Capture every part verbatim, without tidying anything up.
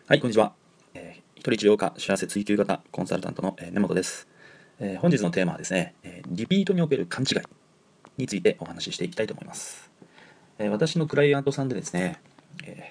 はい、こんにちは。えー、一人治療科幸せ追求型コンサルタントの、えー根本です、えー本日のテーマはですね、えーリピートにおける勘違いについてお話ししていきたいと思います。えー私のクライアントさんでですね、え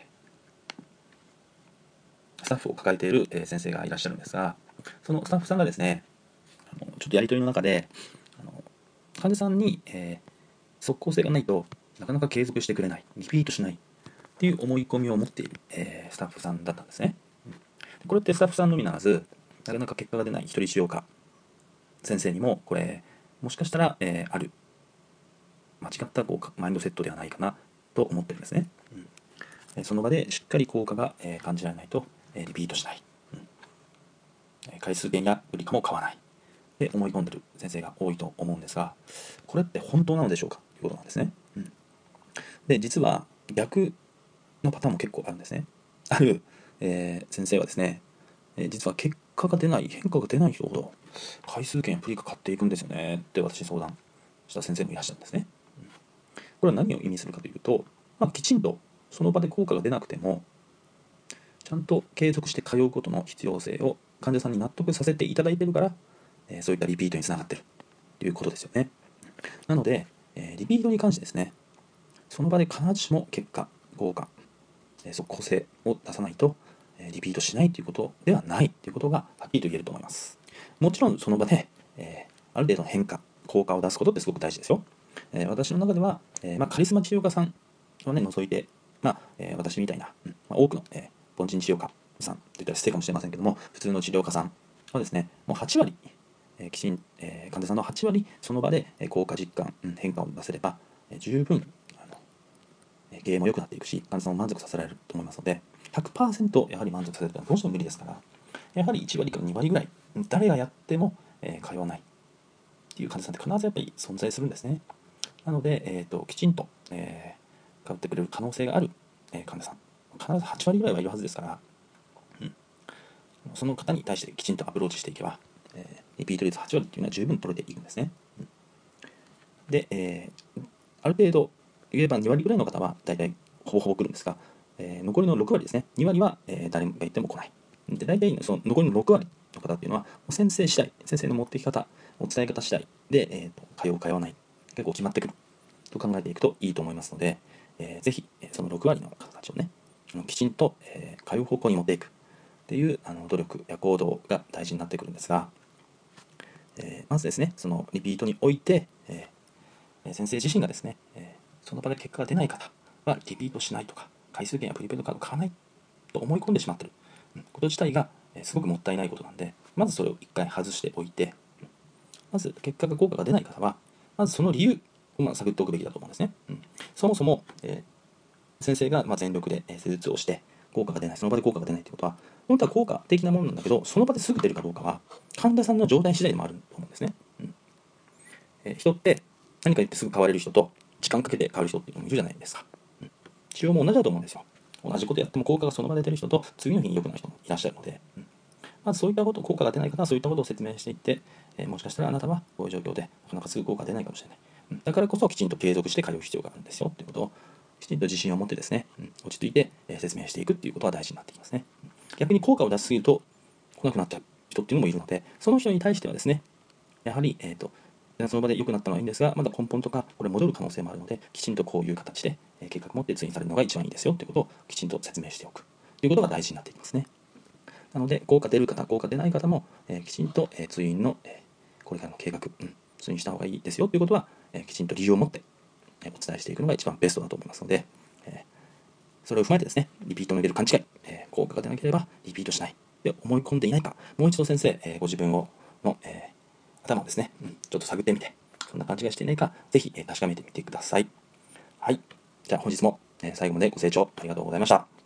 ースタッフを抱えている、えー先生がいらっしゃるんですが、そのスタッフさんがですね、あのちょっとやり取りの中で、あの患者さんに、えー即効性がないとなかなか継続してくれない、リピートしないっていう思い込みを持っている、えースタッフさんだったんですね。これってスタッフさんのみならず、なかなか結果が出ない一人治療科先生にも、これ、もしかしたら、えーある、間違ったこうマインドセットではないかなと思ってるんですね。うんえーその場でしっかり効果が、えー感じられないと、えーリピートしない。うんえー回数券や売りかも買わない。で思い込んでる先生が多いと思うんですが、これって本当なのでしょうかということなんですね。うん、で、実は逆のパターンも結構あるんですね。ある、えー先生はですね、えー実は結果が出ない、変化が出ない人ほど回数券やプリカ買っていくんですよねって私に相談した先生もいらっしゃるんですね。これは何を意味するかというと、まあ、きちんとその場で効果が出なくても、ちゃんと継続して通うことの必要性を患者さんに納得させていただいているから、えーそういったリピートにつながっているということですよね。なので、えーリピートに関してですね、その場で必ずしも結果、効果、えー即効性を出さないと、えーリピートしないということではないということがはっきりと言えると思います。もちろんその場で、えーある程度の変化、効果を出すことってすごく大事ですよ。えー私の中では、えーまあ、カリスマ治療家さんを、ね、除いて、まあえー私みたいな、うんまあ、多くの、えー、凡人治療家さんといったら失礼かもしれませんけども、普通の治療家さんはですね、もうはち割、えーきちんえー患者さんのはち割、その場で、えー効果実感、うん、変化を出せれば、えー十分あのえー経営も良くなっていくし、患者さんを満足させられると思いますので、ひゃくパーセントやはり満足させるというのはどうしても無理ですから、やはりいち割からに割ぐらい、誰がやっても、えー通わないっていう患者さんって必ずやっぱり存在するんですね。なので、えーと、きちんと、えー、通ってくれる可能性がある、えー患者さん、必ずはち割ぐらいはいるはずですから、うん、その方に対してきちんとアプローチしていけば、えーリピート率はち割っていうのは十分取れていくんですね。うん、で、えー、ある程度言えばに割ぐらいの方は大体ほぼほぼ来るんですが、えー残りのろく割ですね、に割は、えー誰が言っても来ない。で、大体その残りのろく割の方っていうのは、先生次第、先生の持ってき方、お伝え方次第で、えーと、通う、通わない、結構決まってくると考えていくといいと思いますので、えーぜひ、そのろく割の方たちをね、きちんと、えー通う方向に持っていくっていうあの努力や行動が大事になってくるんですが、えーまずですね、そのリピートにおいて、えー先生自身がですね、えーその場で結果が出ない方はリピートしないとか、回数券やプリペイドカードを買わないと思い込んでしまっていること自体が、えーすごくもったいないことなんで、まずそれを一回外しておいて、まず結果が効果が出ない方は、まずその理由をまあ探っておくべきだと思うんですね。うん、そもそも、えー先生がまあ全力でえー施術をして効果が出ない、その場で効果が出ないということは、本当は効果的なものなんだけど、その場ですぐ出るかどうかは、患者さんの状態次第でもあると思うんですね。うんえー人って何か言ってすぐ変われる人と、時間かけて変わる人っていうのもいるじゃないですか。うん、治療も同じだと思うんですよ。同じことやっても効果がその場で出る人と、次の日に良くない人もいらっしゃるので、うんまずそういったこと、効果が出ない方はそういったことを説明していって、えーもしかしたらあなたはこういう状況でなかなかすぐ効果が出ないかもしれない。うん、だからこそきちんと継続して通う必要があるんですよということをきちんと自信を持ってですね、うん、落ち着いて、えー説明していくっていうことは大事になってきますね。うん逆に効果を出しすぎると来なくなっちゃう人っていうのもいるので、その人に対してはですね、やはり、えーと、その場で良くなったのはいいんですが、まだ根本とかこれ戻る可能性もあるので、きちんとこういう形で、えー計画を持って通院されるのが一番いいですよということをきちんと説明しておくということが大事になっていきますね。なので、効果出る方、効果出ない方も、えーきちんと、えー通院の、えーこれからの計画、うん、通院した方がいいですよということは、えーきちんと理由を持って、えーお伝えしていくのが一番ベストだと思いますので、えーそれを踏まえてですね、リピートの出る勘違い、えー効果が出なければリピートしない。で、思い込んでいないか、もう一度先生、えーご自分をの、えー頭をですね、うん、ちょっと探ってみて、そんな勘違いしていないか、ぜひ、えー確かめてみてください。はい。じゃあ本日も、えー最後までご清聴ありがとうございました。